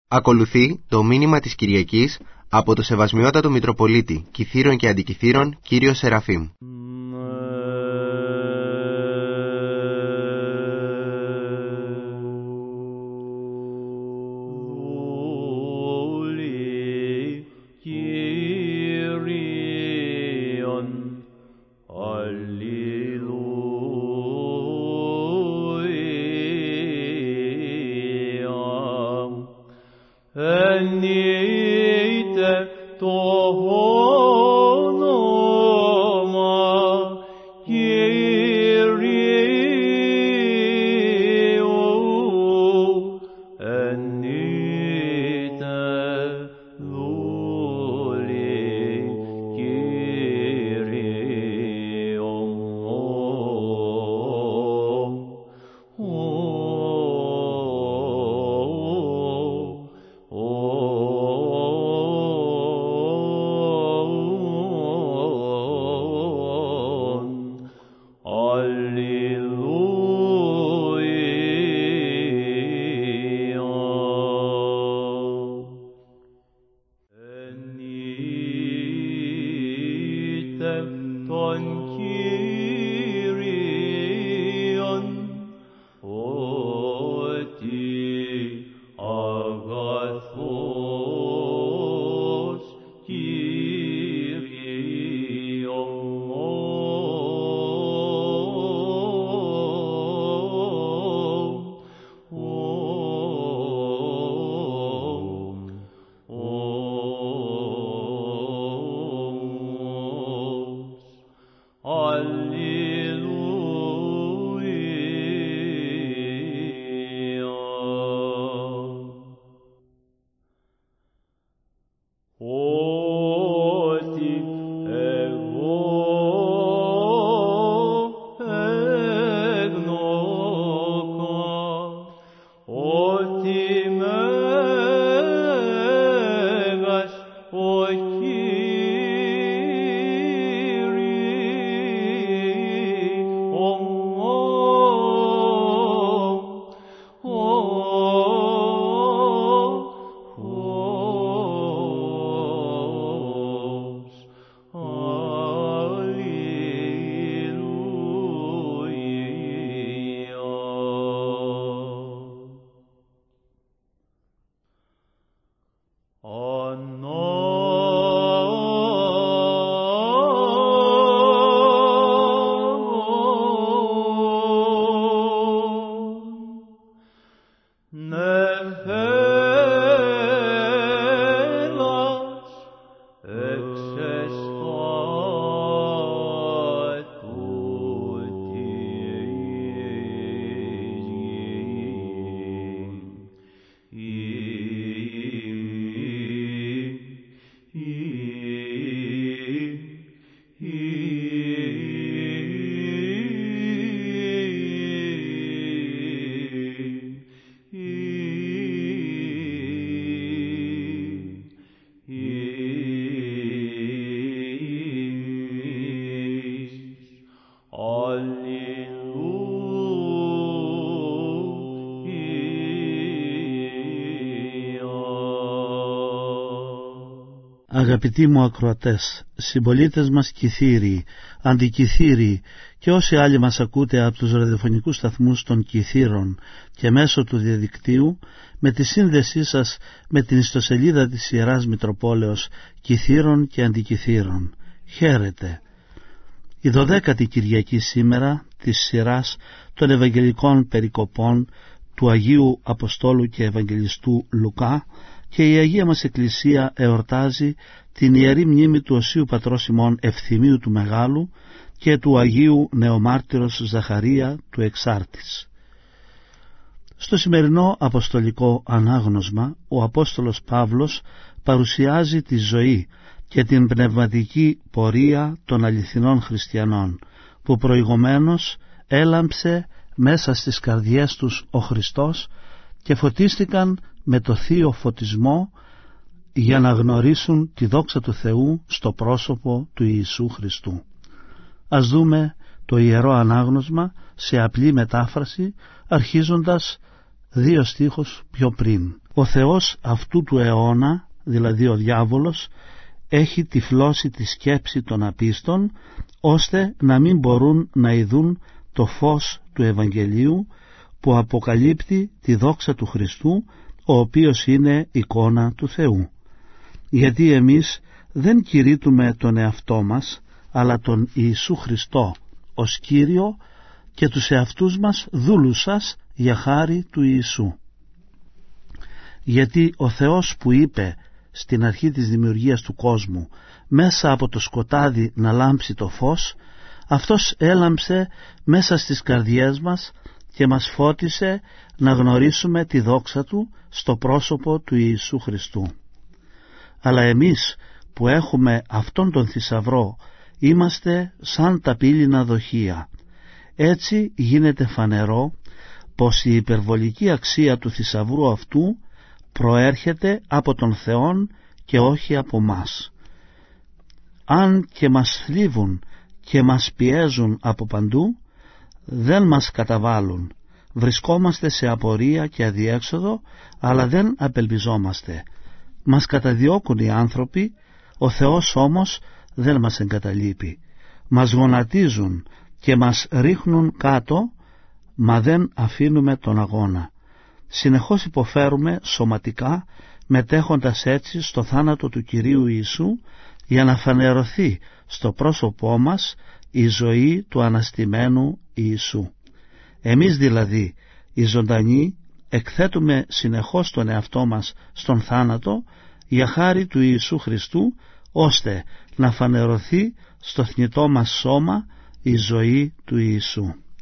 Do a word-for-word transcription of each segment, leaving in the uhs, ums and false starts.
Ακολουθεί το μήνυμα της Κυριακής από το Σεβασμιότατο Μητροπολίτη Κιθήρων και Αντικιθήρων, κύριο Σεραφείμ. Αγαπητοί μου ακροατές, συμπολίτες μας Κιθύριοι, Αντικιθύριοι και όσοι άλλοι μας ακούτε από τους ραδιοφωνικούς σταθμούς των Κιθήρων και μέσω του διαδικτύου, με τη σύνδεσή σας με την ιστοσελίδα της Ιεράς Μητροπόλεως Κιθήρων και Αντικιθήρων. Χαίρετε! Η δωδέκατη Κυριακή σήμερα της σειράς των Ευαγγελικών Περικοπών του Αγίου Αποστόλου και Ευαγγελιστού Λουκά, και η Αγία μας Εκκλησία εορτάζει την Ιερή Μνήμη του Οσίου Πατρός ημών Ευθυμίου του Μεγάλου και του Αγίου Νεομάρτυρος Ζαχαρία του Εξάρτης. Στο σημερινό αποστολικό ανάγνωσμα ο Απόστολος Παύλος παρουσιάζει τη ζωή και την πνευματική πορεία των αληθινών χριστιανών, που προηγουμένως έλαμψε μέσα στις καρδιές τους ο Χριστός και φωτίστηκαν με το θείο φωτισμό για να γνωρίσουν τη δόξα του Θεού στο πρόσωπο του Ιησού Χριστού. Ας δούμε το Ιερό Ανάγνωσμα σε απλή μετάφραση, αρχίζοντας δύο στίχους πιο πριν. Ο Θεός αυτού του αιώνα, δηλαδή ο διάβολος, έχει τυφλώσει τη σκέψη των απίστων, ώστε να μην μπορούν να ειδούν το φως του Ευαγγελίου που αποκαλύπτει τη δόξα του Χριστού, ο οποίος είναι εικόνα του Θεού. Γιατί εμείς δεν κηρύττουμε τον εαυτό μας, αλλά τον Ιησού Χριστό ως Κύριο και τους εαυτούς μας δούλους σας για χάρη του Ιησού. Γιατί ο Θεός που είπε στην αρχή της δημιουργίας του κόσμου μέσα από το σκοτάδι να λάμψει το φως, αυτός έλαμψε μέσα στις καρδιές μας και μας φώτισε να γνωρίσουμε τη δόξα Του στο πρόσωπο του Ιησού Χριστού. Αλλά εμείς που έχουμε αυτόν τον θησαυρό είμαστε σαν τα πύληνα δοχεία. Έτσι γίνεται φανερό πως η υπερβολική αξία του θησαυρού αυτού προέρχεται από τον Θεόν και όχι από μας. Αν και μας θλίβουν και μας πιέζουν από παντού, δεν μας καταβάλουν. Βρισκόμαστε σε απορία και αδιέξοδο, αλλά δεν απελπιζόμαστε. Μας καταδιώκουν οι άνθρωποι, ο Θεός όμως δεν μας εγκαταλείπει. Μας γονατίζουν και μας ρίχνουν κάτω, μα δεν αφήνουμε τον αγώνα. Συνεχώς υποφέρουμε σωματικά, μετέχοντας έτσι στο θάνατο του Κυρίου Ιησού, για να φανερωθεί στο πρόσωπό μας η ζωή του αναστημένου Ιησού. Εμείς δηλαδή, οι ζωντανοί, εκθέτουμε συνεχώς τον εαυτό μας στον θάνατο για χάρη του Ιησού Χριστού, ώστε να φανερωθεί στο θνητό μας σώμα η ζωή του Ιησού.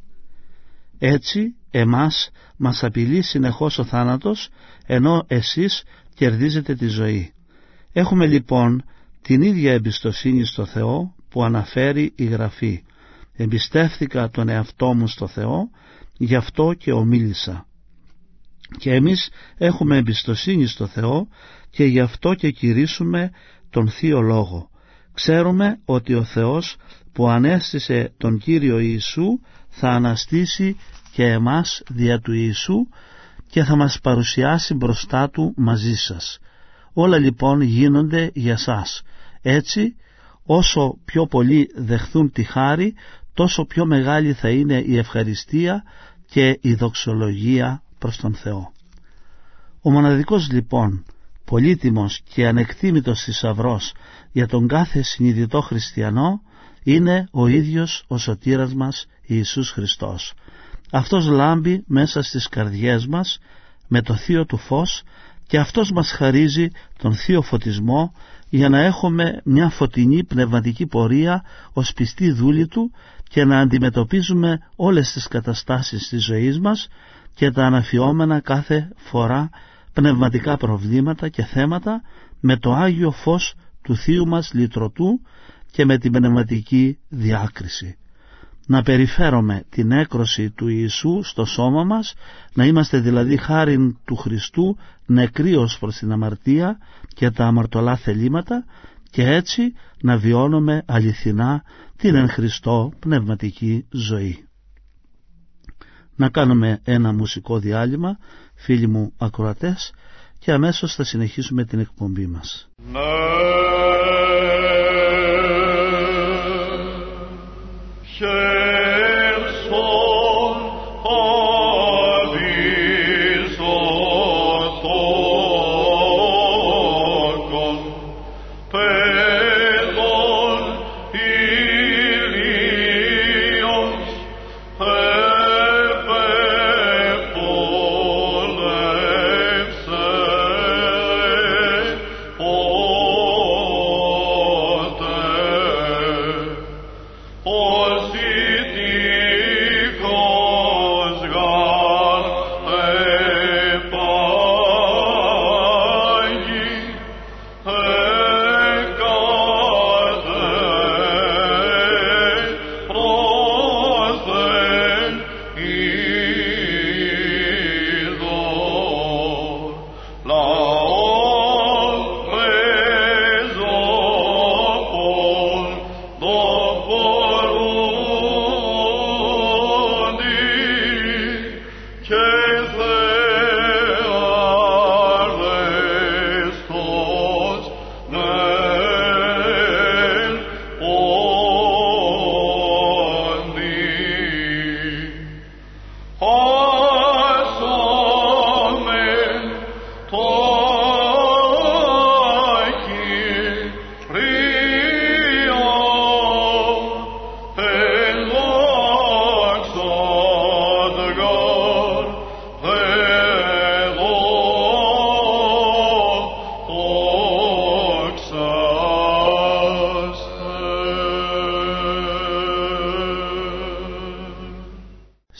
Έτσι εμάς μας απειλεί συνεχώς ο θάνατος, ενώ εσείς κερδίζετε τη ζωή. Έχουμε λοιπόν την ίδια εμπιστοσύνη στο Θεό που αναφέρει η Γραφή. Εμπιστεύθηκα τον εαυτό μου στο Θεό, γι' αυτό και ομίλησα. Και εμείς έχουμε εμπιστοσύνη στο Θεό και γι' αυτό και κηρύσσουμε τον Θείο Λόγο. Ξέρουμε ότι ο Θεός που ανέστησε τον Κύριο Ιησού θα αναστήσει και εμάς δια του Ιησού και θα μας παρουσιάσει μπροστά Του μαζί σας. Όλα λοιπόν γίνονται για σας. Έτσι, όσο πιο πολλοί δεχθούν τη χάρη, τόσο πιο μεγάλη θα είναι η ευχαριστία και η δοξολογία προς τον Θεό. Ο μοναδικός λοιπόν, πολύτιμος και ανεκτήμητος θησαυρός για τον κάθε συνειδητό χριστιανό είναι ο ίδιος ο σωτήρας μας Ιησούς Χριστός. Αυτός λάμπει μέσα στις καρδιές μας με το θείο του φως και αυτός μας χαρίζει τον θείο φωτισμό για να έχουμε μια φωτεινή πνευματική πορεία ως πιστοί δούλοι Του και να αντιμετωπίζουμε όλες τις καταστάσεις της ζωής μας και τα αναφιόμενα κάθε φορά πνευματικά προβλήματα και θέματα με το Άγιο Φως του Θείου μας Λυτρωτού και με την πνευματική διάκριση. Να περιφέρουμε την έκρωση του Ιησού στο σώμα μας, να είμαστε δηλαδή χάριν του Χριστού νεκροί ως προς την αμαρτία και τα αμαρτωλά θελήματα και έτσι να βιώνουμε αληθινά την εν Χριστώ πνευματική ζωή. Να κάνουμε ένα μουσικό διάλειμμα, φίλοι μου ακροατές, και αμέσως θα συνεχίσουμε την εκπομπή μας. Oh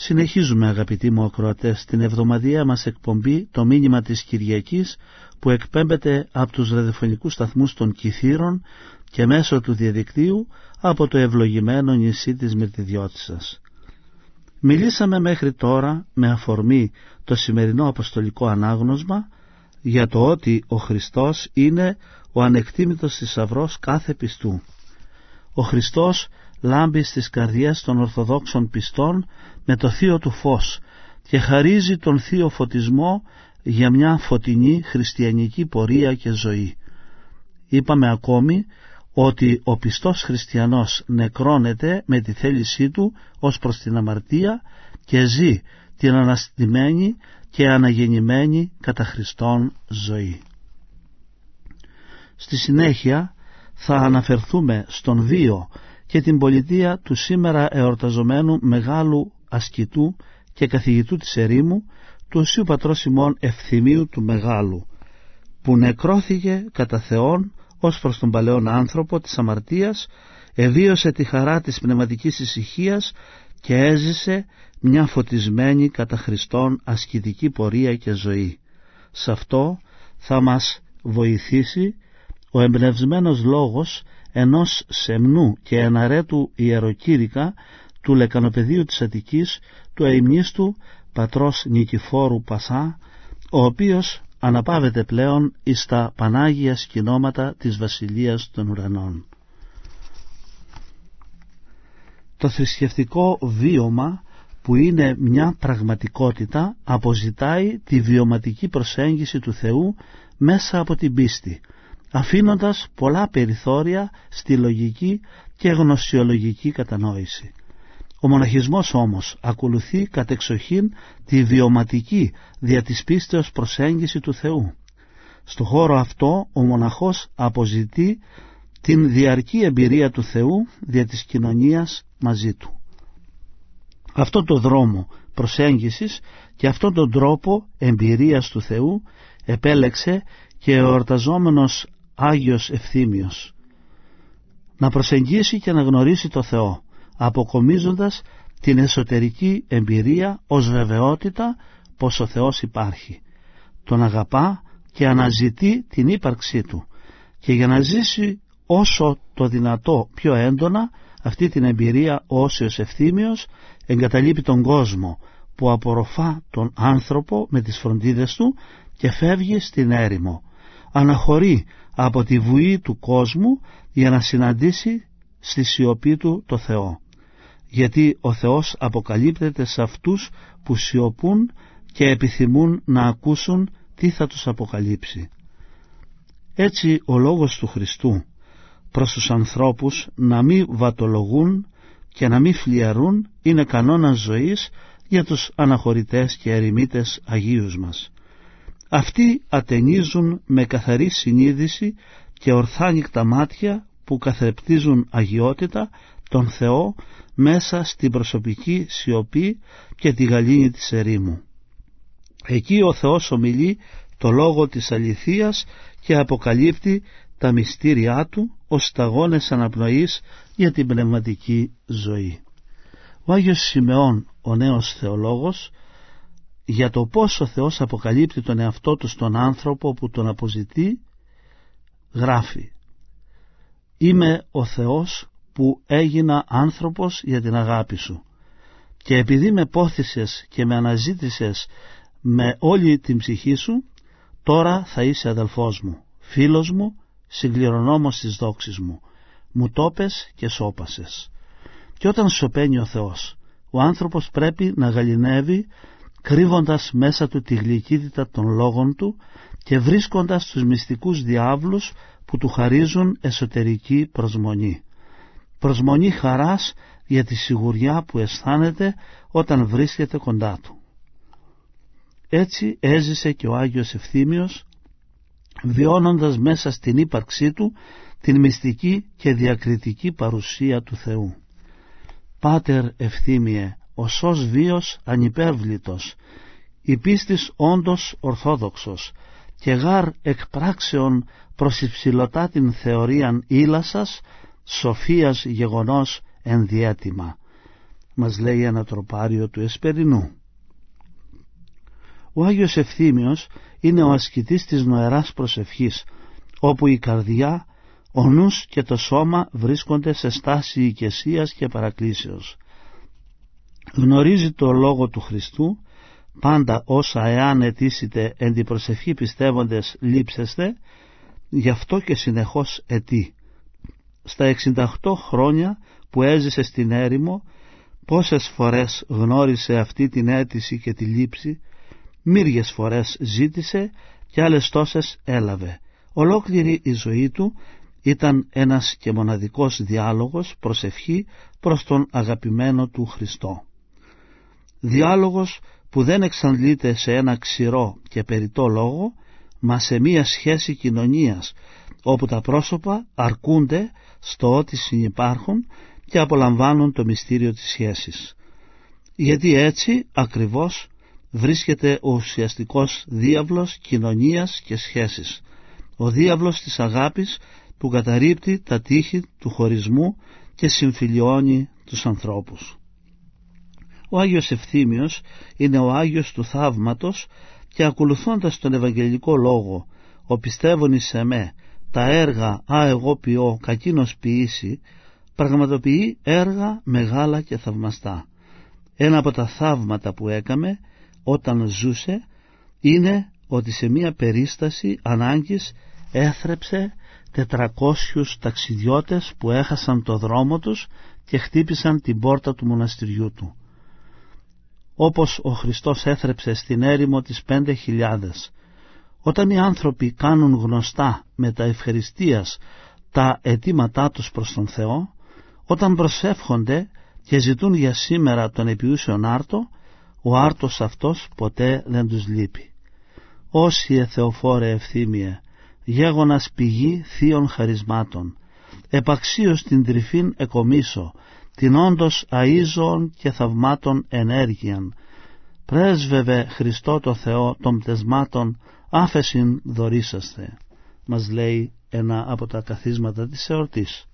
Συνεχίζουμε, αγαπητοί μου ακροατές, την εβδομαδιαία μας εκπομπή «Το μήνυμα της Κυριακής», που εκπέμπεται από τους ραδιοφωνικούς σταθμούς των Κιθήρων και μέσω του διαδικτύου από το ευλογημένο νησί της Μυρτιδιώτισσας. Μιλήσαμε μέχρι τώρα με αφορμή το σημερινό αποστολικό ανάγνωσμα για το ότι ο Χριστός είναι ο ανεκτήμητος θησαυρός κάθε πιστού. Ο Χριστός λάμπει στις καρδιές των Ορθοδόξων πιστών με το θείο του φως και χαρίζει τον θείο φωτισμό για μια φωτεινή χριστιανική πορεία και ζωή. Είπαμε ακόμη ότι ο πιστός χριστιανός νεκρώνεται με τη θέλησή του ως προς την αμαρτία και ζει την αναστημένη και αναγεννημένη κατά Χριστόν ζωή. Στη συνέχεια θα αναφερθούμε στον βίο και την πολιτεία του σήμερα εορταζομένου μεγάλου ασκητού και καθηγητού της ερήμου, του Οσίου Πατρός ημών Ευθυμίου του Μεγάλου, που νεκρώθηκε κατά Θεόν ως προς τον παλαιόν άνθρωπο της αμαρτίας, εβίωσε τη χαρά της πνευματικής ησυχίας και έζησε μια φωτισμένη κατά Χριστόν ασκητική πορεία και ζωή. Σε αυτό θα μας βοηθήσει ο εμπνευσμένος λόγος ενός σεμνού και εναρέτου ιεροκήρυκα του Λεκανοπεδίου της Αττικής, του αημνίστου πατρός Νικηφόρου Πασά, ο οποίος αναπαύεται πλέον εις τα Πανάγια σκηνώματα της Βασιλείας των Ουρανών. Το θρησκευτικό βίωμα, που είναι μια πραγματικότητα, αποζητάει τη βιωματική προσέγγιση του Θεού μέσα από την πίστη, αφήνοντας πολλά περιθώρια στη λογική και γνωσιολογική κατανόηση. Ο μοναχισμός όμως ακολουθεί κατεξοχήν τη βιωματική δια της πίστεως προσέγγιση του Θεού. Στο χώρο αυτό ο μοναχός αποζητεί την διαρκή εμπειρία του Θεού δια της κοινωνίας μαζί του. Αυτό το δρόμο προσέγγισης και αυτόν τον τρόπο εμπειρίας του Θεού επέλεξε και ο εορταζόμενος Άγιος Ευθύμιος, να προσεγγίσει και να γνωρίσει το Θεό, αποκομίζοντας την εσωτερική εμπειρία ως βεβαιότητα πως ο Θεός υπάρχει. Τον αγαπά και αναζητεί την ύπαρξή του, και για να ζήσει όσο το δυνατό πιο έντονα αυτή την εμπειρία, ο Όσιος Ευθύμιος εγκαταλείπει τον κόσμο που απορροφά τον άνθρωπο με τις φροντίδες του και φεύγει στην έρημο. Αναχωρεί από τη βουή του κόσμου για να συναντήσει στη σιωπή του το Θεό, γιατί ο Θεός αποκαλύπτεται σε αυτούς που σιωπούν και επιθυμούν να ακούσουν τι θα τους αποκαλύψει. Έτσι ο λόγος του Χριστού προς τους ανθρώπους να μην βατολογούν και να μην φλιαρούν είναι κανόνας ζωής για τους αναχωρητές και ερημίτες Αγίους μας. Αυτοί ατενίζουν με καθαρή συνείδηση και ορθάνικτα μάτια που καθρεπτίζουν αγιότητα τον Θεό μέσα στην προσωπική σιωπή και τη γαλήνη της ερήμου. Εκεί ο Θεός ομιλεί το λόγο της αληθείας και αποκαλύπτει τα μυστήριά του ως σταγόνες αναπνοής για την πνευματική ζωή. Ο Άγιος Σιμεών, ο νέος θεολόγος, για το πώς ο Θεός αποκαλύπτει τον εαυτό του στον άνθρωπο που τον αποζητεί, γράφει: «Είμαι ο Θεός που έγινα άνθρωπος για την αγάπη σου, και επειδή με πόθησες και με αναζήτησες με όλη την ψυχή σου, τώρα θα είσαι αδελφός μου, φίλος μου, συγκληρονόμος της δόξης μου. Μου το πες και σώπασες». Και όταν σωπαίνει ο Θεός, ο άνθρωπος πρέπει να γαληνεύει, κρύβοντας μέσα του τη γλυκύτητα των λόγων του και βρίσκοντας τους μυστικούς διάβλους που του χαρίζουν εσωτερική προσμονή. Προσμονή χαράς για τη σιγουριά που αισθάνεται όταν βρίσκεται κοντά του. Έτσι έζησε και ο Άγιος Ευθύμιος, βιώνοντας μέσα στην ύπαρξή του την μυστική και διακριτική παρουσία του Θεού. «Πάτερ Ευθύμιε, ο σως βίος ανυπέρβλητος, η πίστης όντως ορθόδοξος, και γάρ εκ πράξεων προς υψηλωτά την θεωρίαν ήλασας, σοφίας γεγονός ενδιέτοιμα. μας λέει ένα τροπάριο του Εσπερινού. Ο Άγιος Ευθύμιος είναι ο ασκητής της νοεράς προσευχής, όπου η καρδιά, ο νους και το σώμα βρίσκονται σε στάση οικεσίας και παρακλήσεως. Γνωρίζει το λόγο του Χριστού, πάντα όσα εάν αιτήσετε εν τη προσευχή πιστεύοντες λείψεστε, γι' αυτό και συνεχώς αιτεί. Στα εξήντα οκτώ χρόνια που έζησε στην έρημο, πόσες φορές γνώρισε αυτή την αίτηση και τη λήψη, μύριες φορές ζήτησε και άλλες τόσες έλαβε. Ολόκληρη η ζωή του ήταν ένας και μοναδικός διάλογος, προσευχή προς τον αγαπημένο του Χριστό. Διάλογος που δεν εξαντλείται σε ένα ξηρό και περιττό λόγο, μα σε μία σχέση κοινωνίας, όπου τα πρόσωπα αρκούνται στο ότι συνυπάρχουν και απολαμβάνουν το μυστήριο της σχέσης. Γιατί έτσι ακριβώς βρίσκεται ο ουσιαστικός διάβλος κοινωνίας και σχέσης, ο διάβλος της αγάπης που καταρρίπτει τα τείχη του χωρισμού και συμφιλιώνει τους ανθρώπους. Ο Άγιος Ευθύμιος είναι ο Άγιος του θαύματος και ακολουθώντας τον Ευαγγελικό λόγο «Ο πιστεύων εις εμέ, τα έργα α εγώ ποιώ, κακίνος ποιήσει», πραγματοποιεί έργα μεγάλα και θαυμαστά. Ένα από τα θαύματα που έκαμε όταν ζούσε είναι ότι σε μία περίσταση ανάγκης έθρεψε τετρακόσιους ταξιδιώτες που έχασαν το δρόμο τους και χτύπησαν την πόρτα του μοναστηριού του. Όπως ο Χριστός έθρεψε στην έρημο τις πέντε χιλιάδες. Όταν οι άνθρωποι κάνουν γνωστά με τα ευχαριστίας τα αιτήματά τους προς τον Θεό, όταν προσεύχονται και ζητούν για σήμερα τον επιούσιον άρτο, ο άρτος αυτός ποτέ δεν τους λείπει. Όσιε Θεοφόρε Ευθύμιε, γέγονας πηγή θείων χαρισμάτων, επαξίως την τρυφήν εκομίσω, την όντως αΐζων και θαυμάτων ενέργειαν, πρέσβευε Χριστό το Θεό των πτεσμάτων, άφεσιν δωρήσαστε, μας λέει ένα από τα καθίσματα της εορτής.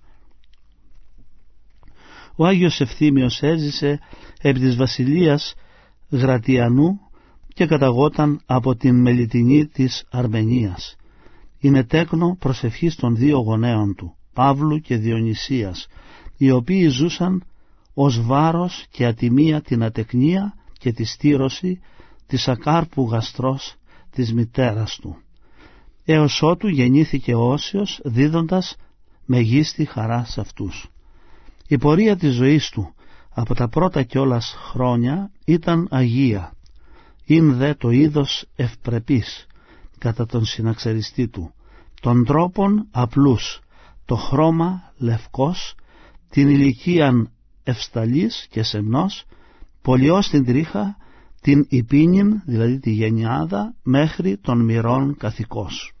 Ο Άγιος Ευθύμιος έζησε επί της βασιλείας Γρατιανού και καταγόταν από την Μελιτινή της Αρμενίας. Είναι τέκνο προσευχής των δύο γονέων του, Παύλου και Διονυσίας, οι οποίοι ζούσαν ως βάρος και ατιμία την ατεκνία και τη στήρωση της ακάρπου γαστρός της μητέρας του, έως ότου γεννήθηκε ο Όσιος δίδοντας μεγίστη χαρά σε αυτούς. Η πορεία της ζωής του από τα πρώτα κιόλας χρόνια ήταν αγία, ειν δε το είδος ευπρεπής κατά τον συναξαριστή του, των τρόπων απλούς, το χρώμα λευκός, την ηλικίαν ευσταλής και σεμνός, πολιώς την τρίχα, την υπήνην, δηλαδή τη γενιάδα, μέχρι των μυρών καθηκός.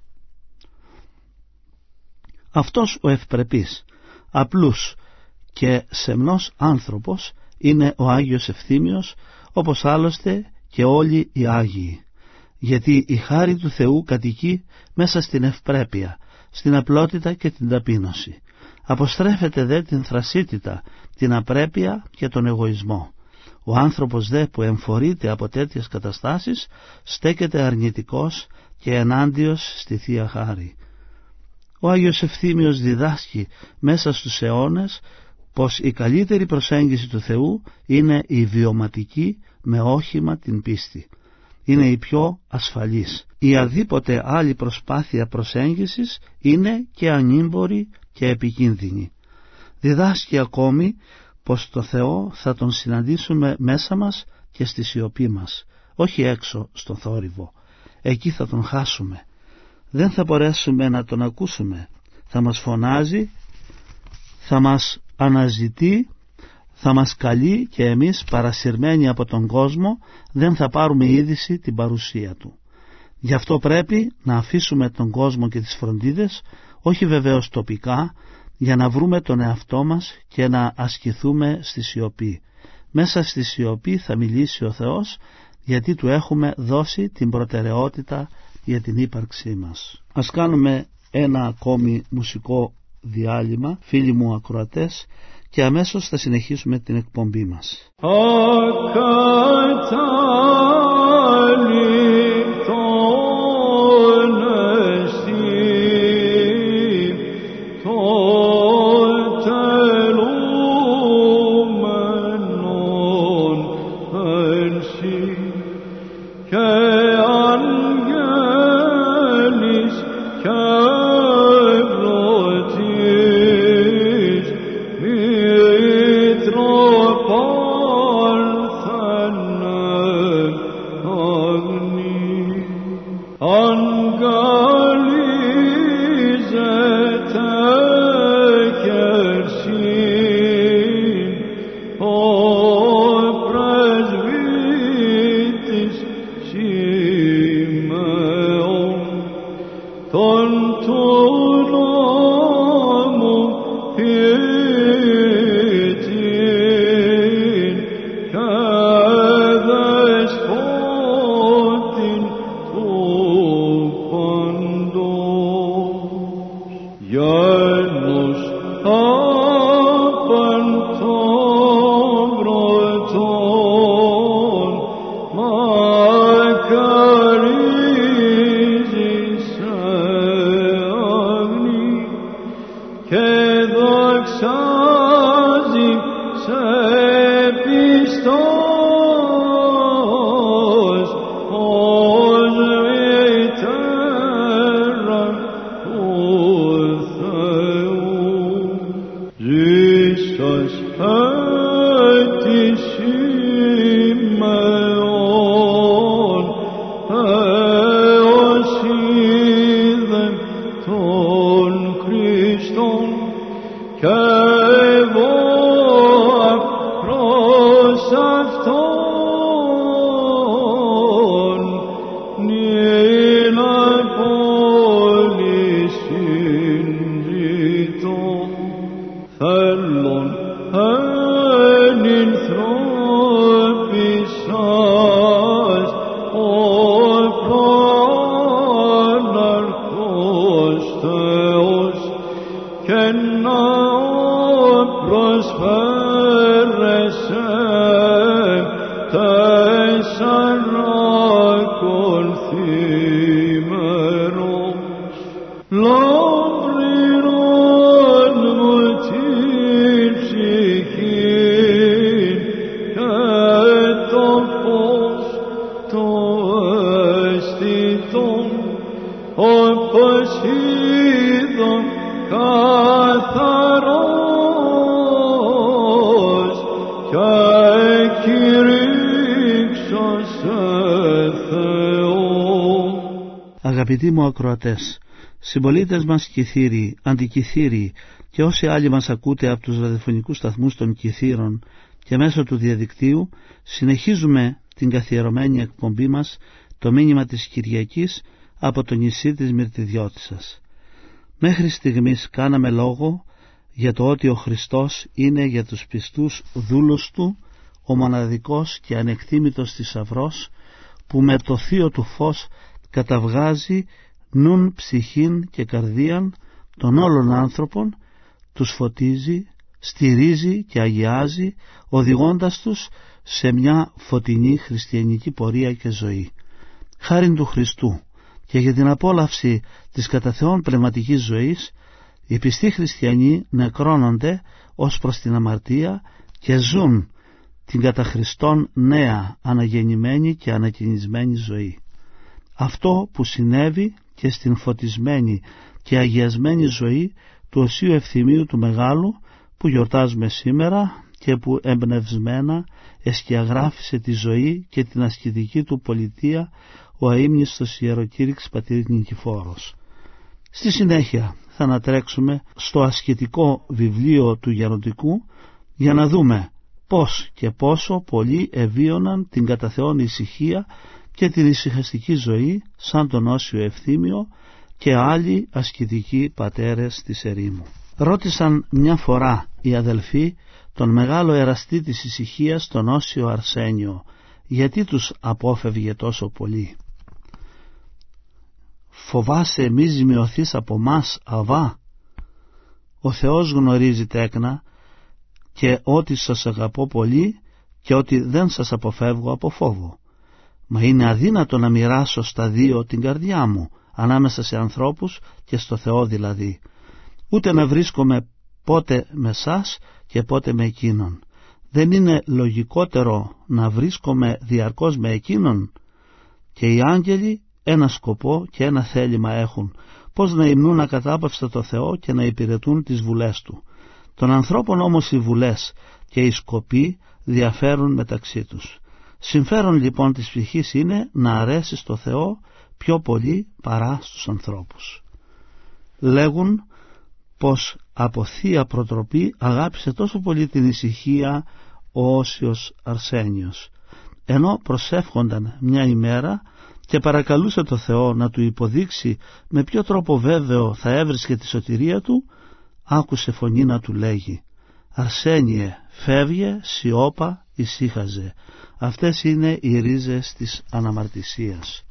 Αυτός ο ευπρεπής, απλούς και σεμνός άνθρωπος είναι ο Άγιος Ευθύμιος, όπως άλλωστε και όλοι οι Άγιοι, γιατί η χάρη του Θεού κατοικεί μέσα στην ευπρέπεια, στην απλότητα και την ταπείνωση. Αποστρέφεται δε την θρασίτητα, την απρέπεια και τον εγωισμό. Ο άνθρωπος δε που εμφορείται από τέτοιες καταστάσεις στέκεται αρνητικός και ενάντιος στη Θεία Χάρη. Ο Άγιος Ευθύμιος διδάσκει μέσα στους αιώνες πως η καλύτερη προσέγγιση του Θεού είναι η βιωματική με όχημα την πίστη. Είναι η πιο ασφαλής. Η αδίποτε άλλη προσπάθεια προσέγγισης είναι και ανήμπορη και επικίνδυνη. Διδάσκει ακόμη πως το Θεό θα τον συναντήσουμε μέσα μας και στη σιωπή μας, όχι έξω στο θόρυβο. Εκεί θα τον χάσουμε. Δεν θα μπορέσουμε να τον ακούσουμε. Θα μας φωνάζει, θα μας αναζητεί, θα μας καλεί και εμείς παρασυρμένοι από τον κόσμο δεν θα πάρουμε είδηση την παρουσία του. Γι' αυτό πρέπει να αφήσουμε τον κόσμο και τις φροντίδες, όχι βεβαίως τοπικά, για να βρούμε τον εαυτό μας και να ασκηθούμε στη σιωπή. Μέσα στη σιωπή θα μιλήσει ο Θεός, γιατί του έχουμε δώσει την προτεραιότητα για την ύπαρξή μας. Ας κάνουμε ένα ακόμη μουσικό διάλειμμα, φίλοι μου ακροατές, και αμέσως θα συνεχίσουμε την εκπομπή μας. Αγαπητοί μου ακροατές, συμπολίτες μας Κιθύριοι, αντικιθύριοι και όσοι άλλοι μας ακούτε από τους ραδιοφωνικούς σταθμούς των Κιθύρων και μέσω του διαδικτύου, συνεχίζουμε την καθιερωμένη εκπομπή μας, το μήνυμα της Κυριακής από το νησί της Μυρτιδιώτισσας. Μέχρι στιγμής κάναμε λόγο για το ότι ο Χριστός είναι για τους πιστούς δούλος του ο μοναδικός και ανεκτήμητος θησαυρός που με το θείο του φως καταβγάζει νουν ψυχήν και καρδίαν των όλων άνθρωπων, τους φωτίζει, στηρίζει και αγιάζει, οδηγώντας τους σε μια φωτεινή χριστιανική πορεία και ζωή. Χάριν του Χριστού και για την απόλαυση της κατά Θεόν πνευματικής ζωής, οι πιστοί χριστιανοί νεκρώνονται ως προς την αμαρτία και ζουν την κατά Χριστόν νέα αναγεννημένη και ανακαινισμένη ζωή. Αυτό που συνέβη και στην φωτισμένη και αγιασμένη ζωή του Οσίου Ευθυμίου του Μεγάλου που γιορτάζουμε σήμερα και που εμπνευσμένα εσκιαγράφησε τη ζωή και την ασκητική του πολιτεία ο αείμνηστος ιεροκήρυξ πατήρ Νικηφόρος. Στη συνέχεια θα ανατρέξουμε στο ασκητικό βιβλίο του Γεροντικού για να δούμε πώς και πόσο πολλοί ευίωναν την κατά Θεόν ησυχία και την ησυχαστική ζωή σαν τον Όσιο Ευθύμιο και άλλοι ασκητικοί πατέρες της ερήμου. Ρώτησαν μια φορά οι αδελφοί τον μεγάλο εραστή της ησυχίας, τον Όσιο Αρσένιο, γιατί τους απόφευγε τόσο πολύ. «Φοβάσαι μη ζημιωθείς από μας, Αβά?» Ο Θεός γνωρίζει τέκνα και ότι σας αγαπώ πολύ και ότι δεν σας αποφεύγω από φόβο. Μα είναι αδύνατο να μοιράσω στα δύο την καρδιά μου, ανάμεσα σε ανθρώπους και στο Θεό δηλαδή, ούτε να βρίσκομαι πότε με σας και πότε με εκείνον. Δεν είναι λογικότερο να βρίσκομαι διαρκώς με εκείνον? Και οι άγγελοι ένα σκοπό και ένα θέλημα έχουν, πώς να υμνούν ακατάπαυστα το Θεό και να υπηρετούν τις βουλές Του. Των ανθρώπων όμως οι βουλές και οι σκοποί διαφέρουν μεταξύ τους. Συμφέρον λοιπόν της ψυχής είναι να αρέσει στο Θεό πιο πολύ παρά στους ανθρώπους. Λέγουν πως από θεία προτροπή αγάπησε τόσο πολύ την ησυχία ο Όσιος Αρσένιος, ενώ προσεύχονταν μια ημέρα και παρακαλούσε το Θεό να του υποδείξει με ποιο τρόπο βέβαιο θα έβρισκε τη σωτηρία του, άκουσε φωνή να του λέγει «Αρσένιε, φεύγε, σιώπα, ησύχαζε». Αυτές είναι οι ρίζες της αναμαρτησίας.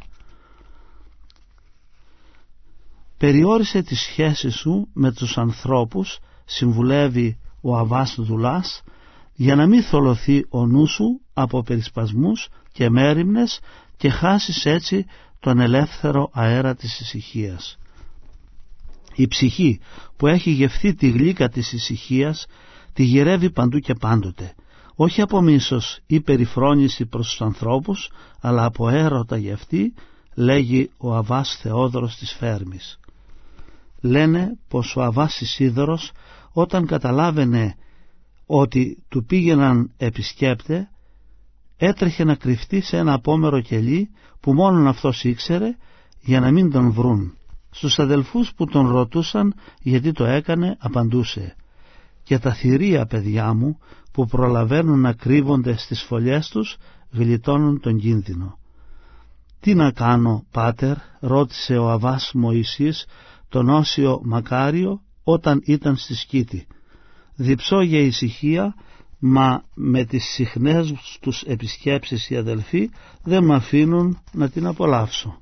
Περιόρισε τις σχέσεις σου με τους ανθρώπους, συμβουλεύει ο Αββάς Δουλάς, για να μην θολωθεί ο νου σου από περισπασμούς και μέριμνες και χάσεις έτσι τον ελεύθερο αέρα της ησυχίας. Η ψυχή που έχει γευθεί τη γλύκα της ησυχίας τη γυρεύει παντού και πάντοτε, όχι από μίσος ή περιφρόνηση προς τους ανθρώπους, αλλά από έρωτα για αυτή, λέγει ο Αββάς Θεόδωρος της Φέρμης. Λένε πως ο Αββάς Ισίδωρος, όταν καταλάβαινε ότι του πήγαιναν επισκέπτε, έτρεχε να κρυφτεί σε ένα απόμερο κελί που μόνον αυτός ήξερε, για να μην τον βρουν. Στους αδελφούς που τον ρωτούσαν γιατί το έκανε, απαντούσε «Και τα θηρία παιδιά μου που προλαβαίνουν να κρύβονται στις φωλιές τους γλιτώνουν τον κίνδυνο». «Τι να κάνω, πάτερ?» ρώτησε ο Αββάς Μωυσής τον Όσιο Μακάριο όταν ήταν στη Σκήτη. «Διψώ για ησυχία, μα με τις συχνές τους επισκέψεις οι αδελφοί δεν με αφήνουν να την απολαύσω».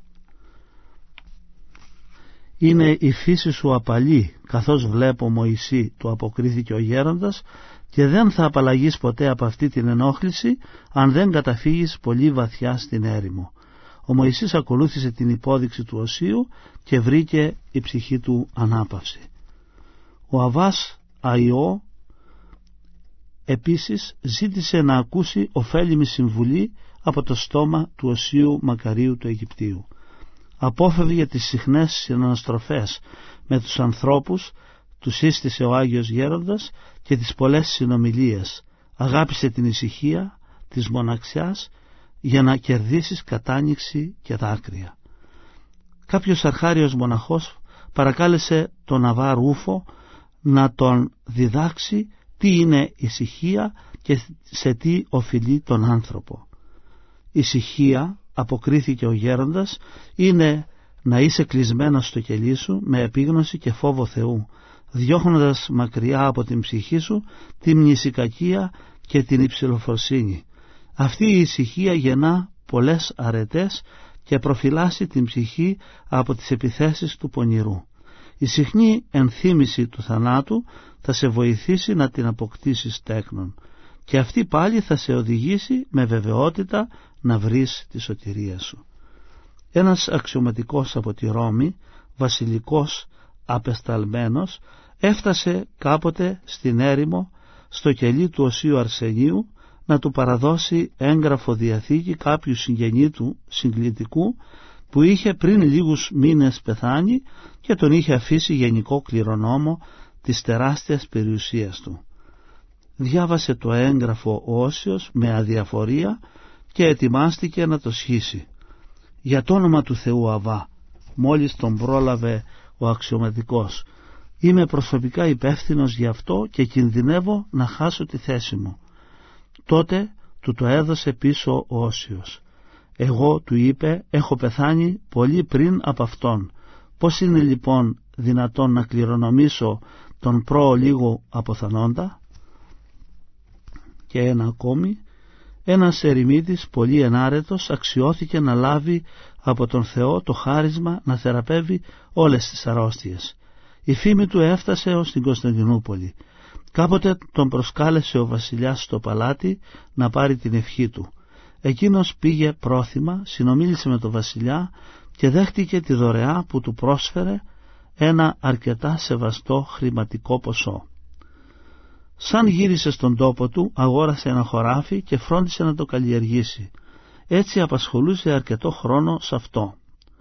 «Είναι η φύση σου απαλή, καθώς βλέπω, Μωυσή», του αποκρίθηκε ο γέροντας, «και δεν θα απαλλαγείς ποτέ από αυτή την ενόχληση αν δεν καταφύγεις πολύ βαθιά στην έρημο». Ο Μωυσής ακολούθησε την υπόδειξη του Οσίου και βρήκε η ψυχή του ανάπαυση. Ο Αββάς Αϊώ επίσης ζήτησε να ακούσει ωφέλιμη συμβουλή από το στόμα του Οσίου Μακαρίου του Αιγυπτίου. Απόφευγε τις συχνές συναναστροφές με τους ανθρώπους, του σύστησε ο Άγιος Γέροντας, και τις πολλές συνομιλίες. Αγάπησε την ησυχία της μοναξιάς για να κερδίσεις κατάνοιξη και δάκρυα. Κάποιος αρχάριος μοναχός παρακάλεσε τον Αββά Ρούφο να τον διδάξει τι είναι ησυχία και σε τι οφειλεί τον άνθρωπο. «Ησυχία», αποκρίθηκε ο γέροντας, «είναι να είσαι κλεισμένος στο κελί σου με επίγνωση και φόβο Θεού, διώχνοντας μακριά από την ψυχή σου τη μνησικακία και την υψηλοφροσύνη. Αυτή η ησυχία γεννά πολλές αρετές και προφυλάσσει την ψυχή από τις επιθέσεις του πονηρού. Η συχνή ενθύμηση του θανάτου θα σε βοηθήσει να την αποκτήσεις τέκνον, και αυτή πάλι θα σε οδηγήσει με βεβαιότητα να βρεις τη σωτηρία σου». Ένας αξιωματικός από τη Ρώμη, βασιλικός απεσταλμένος, έφτασε κάποτε στην έρημο στο κελί του Οσίου Αρσενίου να του παραδώσει έγγραφο διαθήκη κάποιου συγγενή του συγκλητικού που είχε πριν λίγους μήνες πεθάνει και τον είχε αφήσει γενικό κληρονόμο της τεράστιας περιουσίας του. Διάβασε το έγγραφο ο Όσιος με αδιαφορία και ετοιμάστηκε να το σχίσει. «Για το όνομα του Θεού, Αββά», μόλις τον πρόλαβε ο αξιωματικός, «είμαι προσωπικά υπεύθυνος γι' αυτό και κινδυνεύω να χάσω τη θέση μου». Τότε του το έδωσε πίσω ο Όσιος. «Εγώ», του είπε, «έχω πεθάνει πολύ πριν από αυτόν. Πώς είναι λοιπόν δυνατόν να κληρονομήσω τον προολίγο αποθανόντα?» Και ένα ακόμη, ένας ερημίτης πολύ ενάρετος αξιώθηκε να λάβει από τον Θεό το χάρισμα να θεραπεύει όλες τις αρρώστιες. Η φήμη του έφτασε ως την Κωνσταντινούπολη. Κάποτε τον προσκάλεσε ο βασιλιάς στο παλάτι να πάρει την ευχή του. Εκείνος πήγε πρόθυμα, συνομίλησε με τον βασιλιά και δέχτηκε τη δωρεά που του πρόσφερε, ένα αρκετά σεβαστό χρηματικό ποσό. Σαν γύρισε στον τόπο του, αγόρασε ένα χωράφι και φρόντισε να το καλλιεργήσει. Έτσι απασχολούσε αρκετό χρόνο σε αυτό.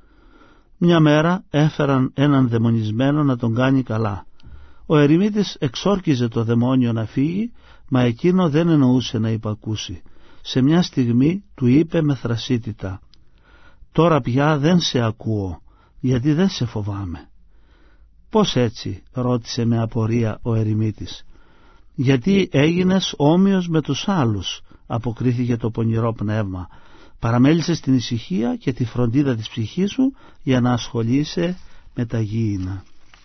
Μια μέρα έφεραν έναν δαιμονισμένο να τον κάνει καλά. Ο ερημίτης εξόρκιζε το δαιμόνιο να φύγει, μα εκείνο δεν εννοούσε να υπακούσει. Σε μια στιγμή του είπε με θρασίτητα: «Τώρα πια δεν σε ακούω, γιατί δεν σε φοβάμαι». «Πώς έτσι?» ρώτησε με απορία ο ερημίτης. «Γιατί έγινες όμοιος με τους άλλους», αποκρίθηκε το πονηρό πνεύμα. «Παραμέλησες την ησυχία και τη φροντίδα της ψυχής σου για να ασχολείσαι με τα γήινα».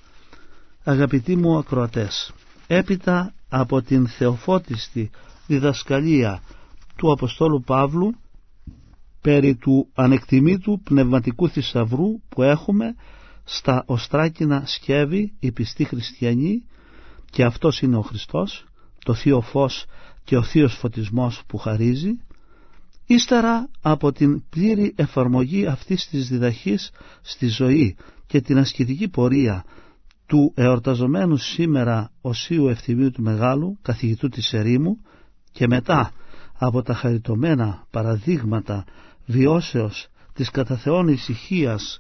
Αγαπητοί μου ακροατές, έπειτα από την θεοφώτιστη διδασκαλία του Αποστόλου Παύλου περί του ανεκτιμήτου πνευματικού θησαυρού που έχουμε στα οστράκινα σκεύη οι πιστοί χριστιανοί, και αυτός είναι ο Χριστός, το θείο φως και ο θείος φωτισμός που χαρίζει, ύστερα από την πλήρη εφαρμογή αυτής της διδαχής στη ζωή και την ασκητική πορεία του εορταζομένου σήμερα Οσίου Ευθυμίου του Μεγάλου, καθηγητού της ερήμου, και μετά από τα χαριτωμένα παραδείγματα βιώσεως της κατά Θεόν ησυχίας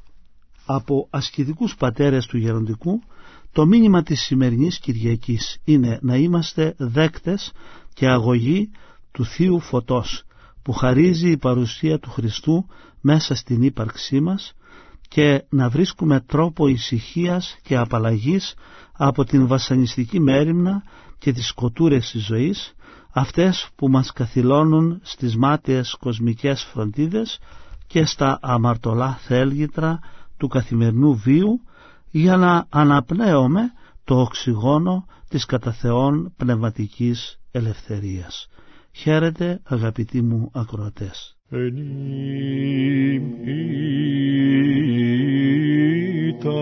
από ασκητικούς πατέρες του γεροντικού, το μήνυμα της σημερινής Κυριακής είναι να είμαστε δέκτες και αγωγοί του Θείου Φωτός που χαρίζει η παρουσία του Χριστού μέσα στην ύπαρξή μας, και να βρίσκουμε τρόπο ησυχίας και απαλλαγής από την βασανιστική μέριμνα και τις σκοτούρες της ζωής, αυτές που μας καθυλώνουν στις μάταιες κοσμικές φροντίδες και στα αμαρτωλά θέλγητρα του καθημερινού βίου, για να αναπνέουμε το οξυγόνο της κατά Θεόν πνευματικής ελευθερίας. Χαίρετε αγαπητοί μου ακροατές. Ενήμ είτε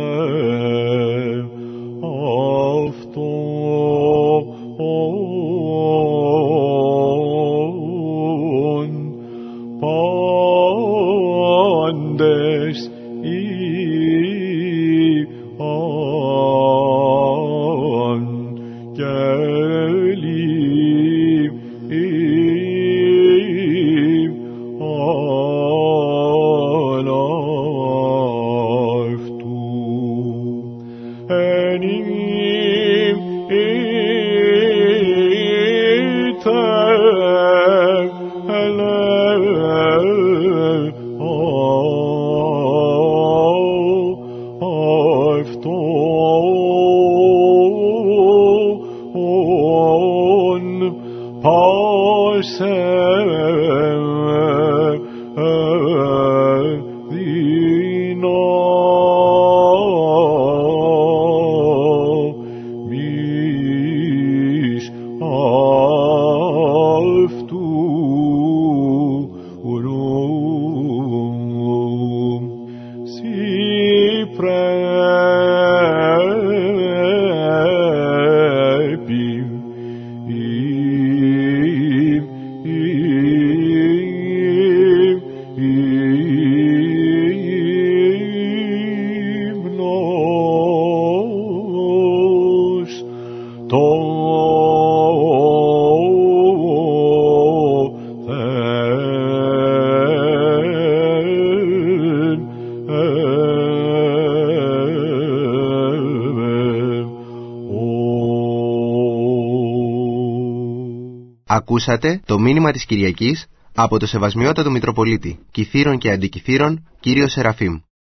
αυτόν πάντες ιαν γελίμ ημ αναυτού ενήμ είτε Ακούσατε το μήνυμα της Κυριακής από το Σεβασμιότατο Μητροπολίτη Κιθήρων και Αντικιθήρων, κύριο Σεραφείμ.